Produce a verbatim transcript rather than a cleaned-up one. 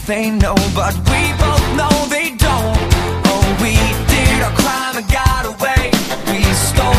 they know, but we both know they don't. Oh, we did our crime and got away. We stole